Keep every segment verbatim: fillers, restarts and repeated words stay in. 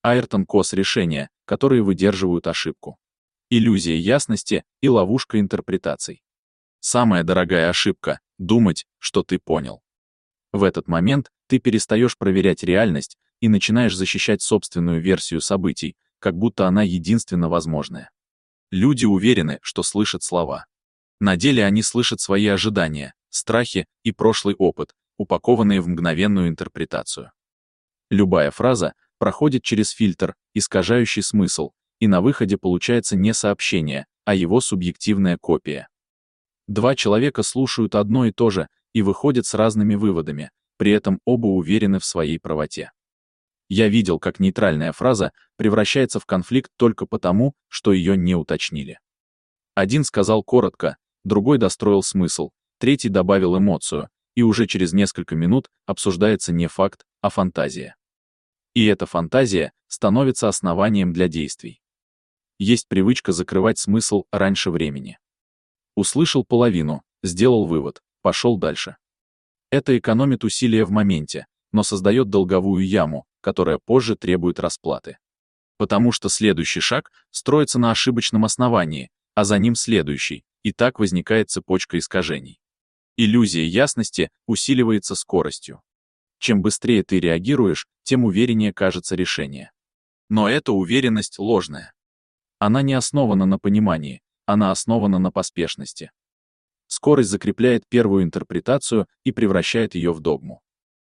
Айртон Косс решения, которые выдерживают ошибку. Иллюзия ясности и ловушка интерпретаций. Самая дорогая ошибка — думать, что ты понял. В этот момент ты перестаешь проверять реальность и начинаешь защищать собственную версию событий, как будто она единственно возможная. Люди уверены, что слышат слова. На деле они слышат свои ожидания, страхи и прошлый опыт, упакованные в мгновенную интерпретацию. Любая фраза проходит через фильтр, искажающий смысл, и на выходе получается не сообщение, а его субъективная копия. Два человека слушают одно и то же и выходят с разными выводами, при этом оба уверены в своей правоте. Я видел, как нейтральная фраза превращается в конфликт только потому, что ее не уточнили. Один сказал коротко, другой достроил смысл, третий добавил эмоцию, и уже через несколько минут обсуждается не факт, а фантазия. И эта фантазия становится основанием для действий. Есть привычка закрывать смысл раньше времени. Услышал половину, сделал вывод, пошел дальше. Это экономит усилия в моменте, но создает долговую яму, которая позже требует расплаты. Потому что следующий шаг строится на ошибочном основании, а за ним следующий, и так возникает цепочка искажений. Иллюзия ясности усиливается скоростью. Чем быстрее ты реагируешь, тем увереннее кажется решение. Но эта уверенность ложная. Она не основана на понимании, она основана на поспешности. Скорость закрепляет первую интерпретацию и превращает ее в догму.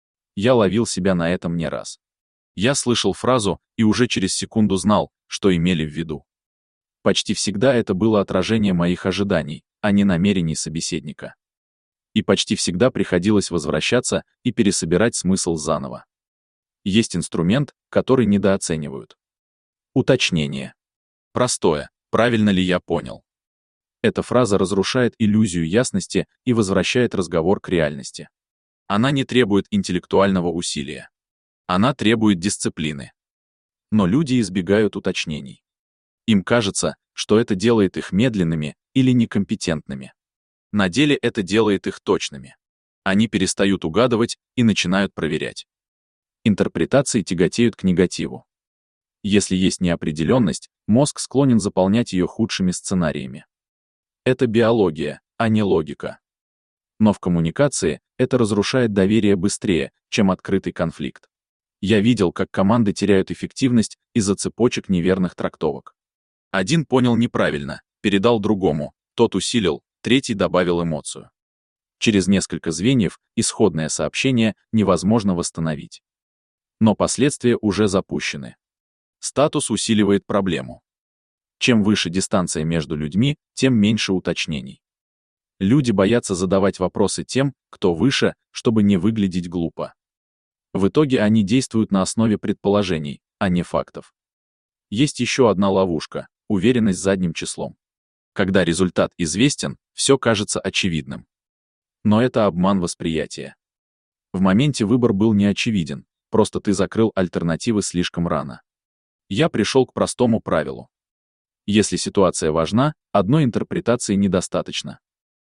Я ловил себя на этом не раз. Я слышал фразу и уже через секунду знал, что имели в виду. Почти всегда это было отражение моих ожиданий, а не намерений собеседника. И почти всегда приходилось возвращаться и пересобирать смысл заново. Есть инструмент, который недооценивают. Уточнение. Простое. Правильно ли я понял? Эта фраза разрушает иллюзию ясности и возвращает разговор к реальности. Она не требует интеллектуального усилия. Она требует дисциплины. Но люди избегают уточнений. Им кажется, что это делает их медленными или некомпетентными. На деле это делает их точными. Они перестают угадывать и начинают проверять. Интерпретации тяготеют к негативу. Если есть неопределенность, мозг склонен заполнять ее худшими сценариями. Это биология, а не логика. Но в коммуникации это разрушает доверие быстрее, чем открытый конфликт. Я видел, как команды теряют эффективность из-за цепочек неверных трактовок. Один понял неправильно, передал другому, тот усилил, третий добавил эмоцию. Через несколько звеньев исходное сообщение невозможно восстановить. Но последствия уже запущены. Статус усиливает проблему. Чем выше дистанция между людьми, тем меньше уточнений. Люди боятся задавать вопросы тем, кто выше, чтобы не выглядеть глупо. В итоге они действуют на основе предположений, а не фактов. Есть еще одна ловушка — уверенность задним числом. Когда результат известен, все кажется очевидным. Но это обман восприятия. В моменте выбор был не очевиден, просто ты закрыл альтернативы слишком рано. Я пришел к простому правилу. Если ситуация важна, одной интерпретации недостаточно.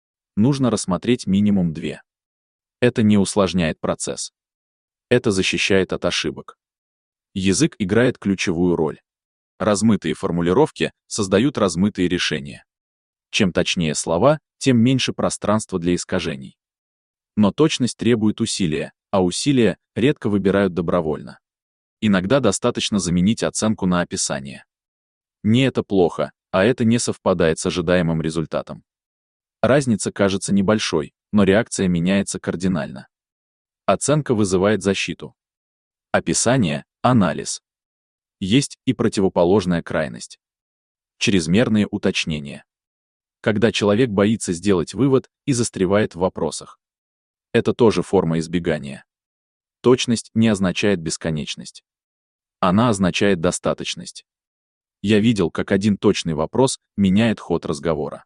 Нужно рассмотреть минимум две. Это не усложняет процесс. Это защищает от ошибок. Язык играет ключевую роль. Размытые формулировки создают размытые решения. Чем точнее слова, тем меньше пространства для искажений. Но точность требует усилия, а усилия редко выбирают добровольно. Иногда достаточно заменить оценку на описание. Не это плохо, а это не совпадает с ожидаемым результатом. Разница кажется небольшой, но реакция меняется кардинально. Оценка вызывает защиту. Описание — анализ. Есть и противоположная крайность. Чрезмерные уточнения. Когда человек боится сделать вывод и застревает в вопросах. Это тоже форма избегания. Точность не означает бесконечность. Она означает достаточность. Я видел, как один точный вопрос меняет ход разговора.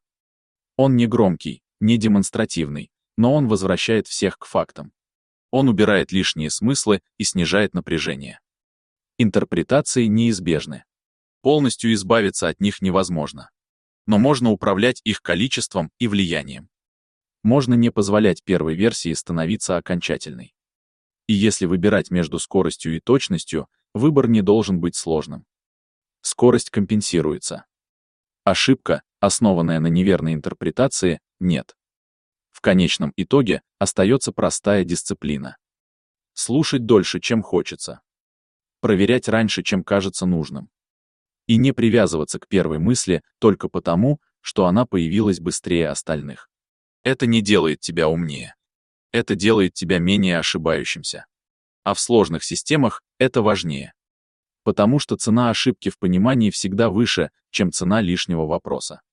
Он не громкий, не демонстративный, но он возвращает всех к фактам. Он убирает лишние смыслы и снижает напряжение. Интерпретации неизбежны. Полностью избавиться от них невозможно. Но можно управлять их количеством и влиянием. Можно не позволять первой версии становиться окончательной. И если выбирать между скоростью и точностью, Выбор не должен быть сложным. Скорость компенсируется. Ошибка, основанная на неверной интерпретации, нет. В конечном итоге остается простая дисциплина. Слушать дольше, чем хочется. Проверять раньше, чем кажется нужным. И не привязываться к первой мысли только потому, что она появилась быстрее остальных. Это не делает тебя умнее. Это делает тебя менее ошибающимся. А в сложных системах это важнее. Потому что цена ошибки в понимании всегда выше, чем цена лишнего вопроса.